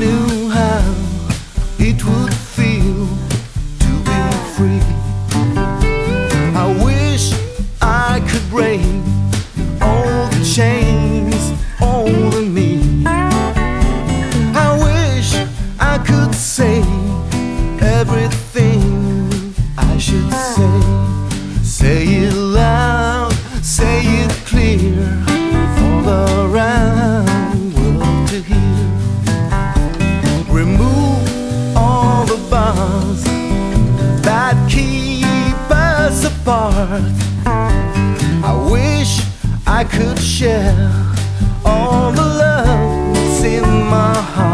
knew how it would feel to be free. I wish I could break all the chains holding me. I wish I could say everything I should say. Say it loud, say it clear, for the round world to hear. Remove all the bars that keep us apart. I wish I could share all the love that's in my heart.